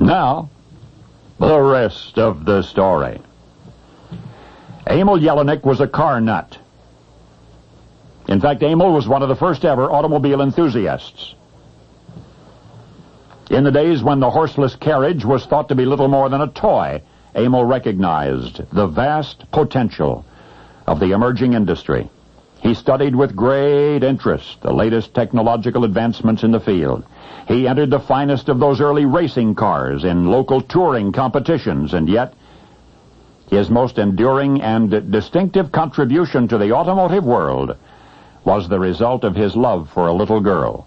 Now, the rest of the story. Emil Jelinek was a car nut. In fact, Emil was one of the first ever automobile enthusiasts. In the days when the horseless carriage was thought to be little more than a toy, Emil recognized the vast potential of the emerging industry. He studied with great interest the latest technological advancements in the field. He entered the finest of those early racing cars in local touring competitions, and yet his most enduring and distinctive contribution to the automotive world was the result of his love for a little girl.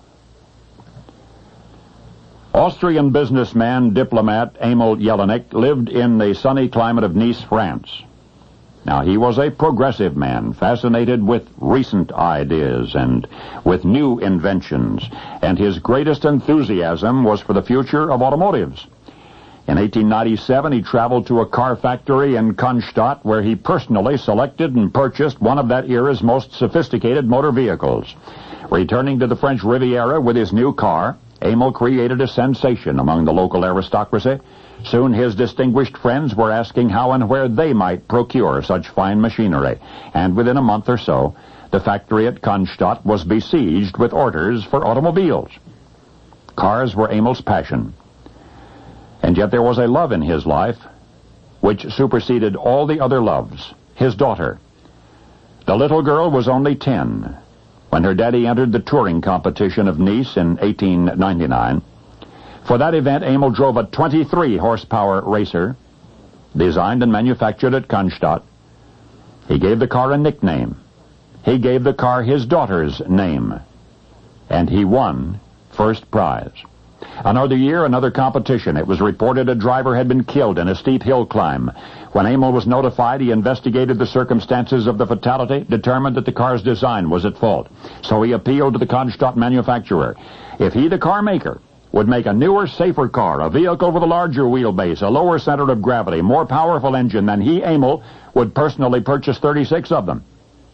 Austrian businessman, diplomat Emil Jelinek lived in the sunny climate of Nice, France. Now, he was a progressive man, fascinated with recent ideas and with new inventions, and his greatest enthusiasm was for the future of automotives. In 1897, he traveled to a car factory in Cannstatt, where he personally selected and purchased one of that era's most sophisticated motor vehicles. Returning to the French Riviera with his new car, Emil created a sensation among the local aristocracy. Soon his distinguished friends were asking how and where they might procure such fine machinery, and within a month or so, the factory at Cannstatt was besieged with orders for automobiles. Cars were Emil's passion. And yet there was a love in his life which superseded all the other loves, his daughter. The little girl was only 10 when her daddy entered the touring competition of Nice in 1899. For that event, Emil drove a 23-horsepower racer, designed and manufactured at Cannstatt. He gave the car a nickname. He gave the car his daughter's name. And he won first prize. Another year, another competition. It was reported a driver had been killed in a steep hill climb. When Emil was notified, he investigated the circumstances of the fatality, determined that the car's design was at fault. So he appealed to the Cannstatt manufacturer. If he, the car maker, would make a newer, safer car, a vehicle with a larger wheelbase, a lower center of gravity, more powerful engine, then he, Emil, would personally purchase 36 of them.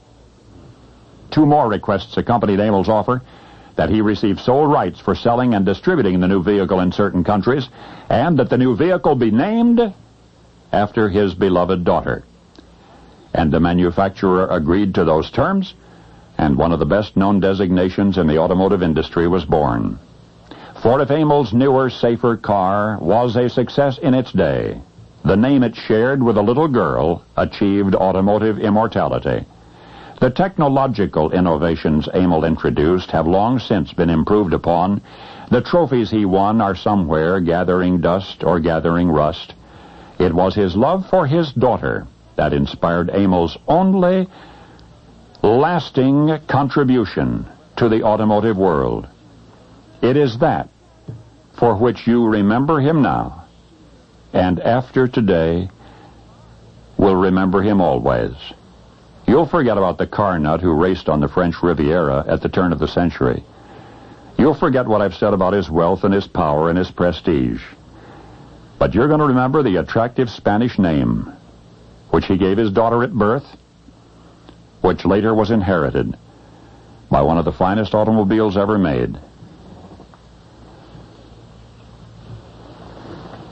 2 more requests accompanied Emil's offer, that he receive sole rights for selling and distributing the new vehicle in certain countries, and that the new vehicle be named after his beloved daughter. And the manufacturer agreed to those terms, and one of the best-known designations in the automotive industry was born. For if Emil's newer, safer car was a success in its day, the name it shared with a little girl achieved automotive immortality. The technological innovations Emil introduced have long since been improved upon. The trophies he won are somewhere gathering dust or gathering rust. It was his love for his daughter that inspired Emil's only lasting contribution to the automotive world. It is that for which you remember him now, and after today will remember him always. You'll forget about the car nut who raced on the French Riviera at the turn of the century. You'll forget what I've said about his wealth and his power and his prestige. But you're going to remember the attractive Spanish name, which he gave his daughter at birth, which later was inherited by one of the finest automobiles ever made.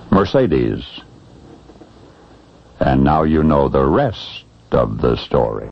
Mercedes. And now you know the rest of the story.